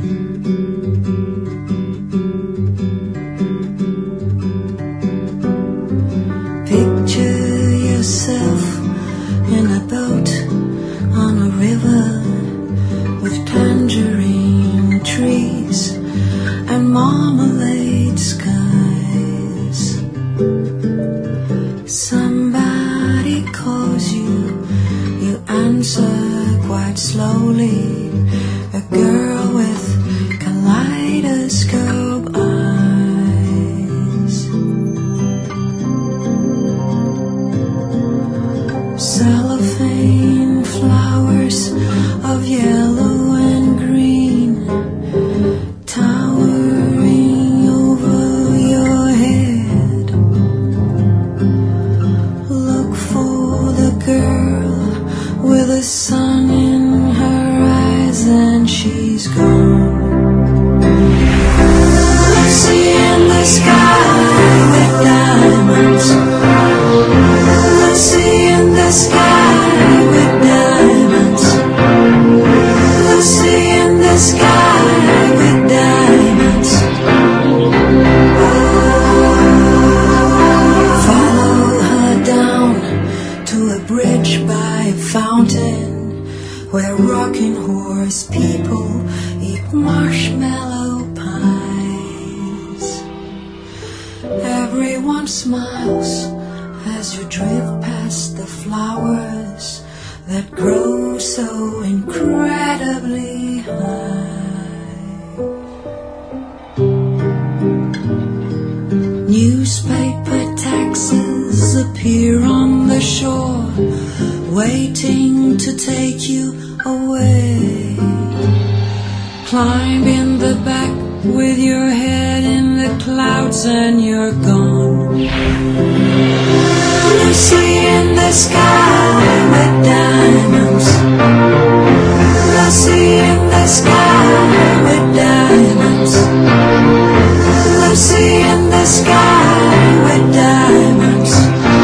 Picture yourself in a boat on a river with tangerine trees and marmalade skies. Somebody calls you, you answer quite slowly. A girl with kaleidoscope eyes. Cellophane flowers of yellow and green towering over your head. Look for the girl with the sun in her eyes and she's gone. Lucy in the sky with diamonds. Lucy in the sky with diamonds. Lucy in the sky with diamonds. Follow her down to a bridge by a fountain where rocking horse people eat marshmallow pies. Everyone smiles as you drift past the flowers that grow so incredibly high. Newspaper taxis appear on the shore, waiting to take you away. Climb in the back with your head in the clouds and you're gone. Lucy in the sky with diamonds. Lucy in the sky with diamonds. Lucy in the sky with diamonds.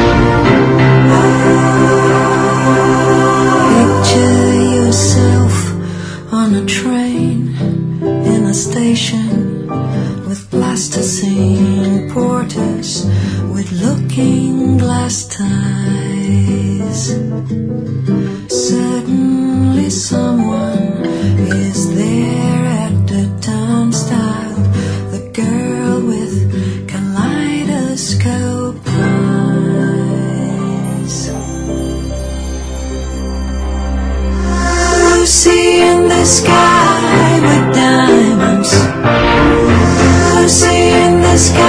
Picture yourself on a train in a station with plasticine porters with looking glass ties. Certainly someone is there at the turnstile, the girl with kaleidoscope eyes. Lucy in the sky with diamonds. Lucy in the sky